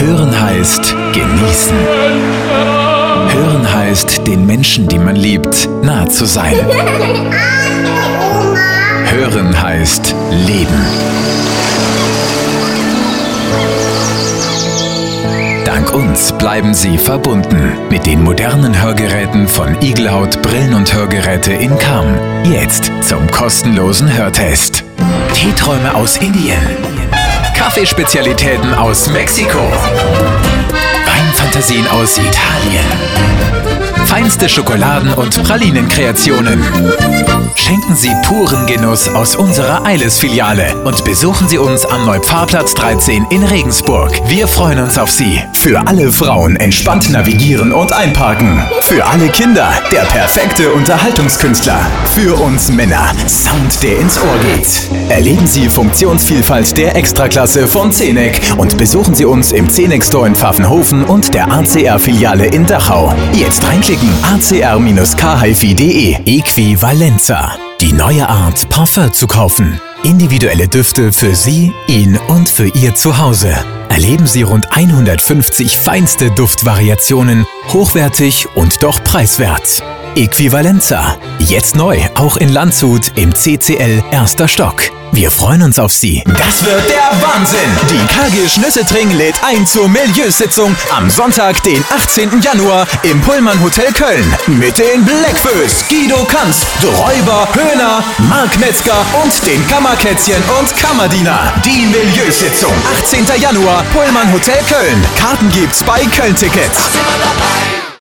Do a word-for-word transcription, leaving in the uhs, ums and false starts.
Hören heißt genießen. Hören heißt, den Menschen, die man liebt, nahe zu sein. Hören heißt leben. Dank uns bleiben Sie verbunden mit den modernen Hörgeräten von Igelhaut Brillen und Hörgeräte in Cham. Jetzt zum kostenlosen Hörtest. Teeträume aus Indien. Kaffeespezialitäten aus Mexiko. Weinfantasien aus Italien. Feinste Schokoladen- und Pralinenkreationen. Schenken Sie puren Genuss aus unserer Eiles-Filiale und besuchen Sie uns am Neupfarrplatz dreizehn in Regensburg. Wir freuen uns auf Sie. Für alle Frauen entspannt navigieren und einparken. Für alle Kinder der perfekte Unterhaltungskünstler. Für uns Männer Sound, der ins Ohr geht. Erleben Sie Funktionsvielfalt der Extraklasse von Zenec und besuchen Sie uns im Zenec Store in Pfaffenhofen und der A C R-Filiale in Dachau. Jetzt reinklicken a c r Bindestrich k h i f i punkt d e. Equivalenza. Die neue Art, Parfum zu kaufen. Individuelle Düfte für Sie, ihn und für Ihr Zuhause. Erleben Sie rund hundertfünfzig feinste Duftvariationen, hochwertig und doch preiswert. Equivalenza. Jetzt neu, auch in Landshut im C C L erster Stock. Wir freuen uns auf Sie. Das wird der Wahnsinn! Die K G Schnüsseltring lädt ein zur Milieusitzung am Sonntag, den achtzehnten Januar im Pullman Hotel Köln. Mit den Blackfoes, Guido Kanz, Räuber, Höhner, Mark Metzger und den Kammerkätzchen und Kammerdiener. Die Milieusitzung, achtzehnten Januar, Pullman Hotel Köln. Karten gibt's bei Köln Tickets.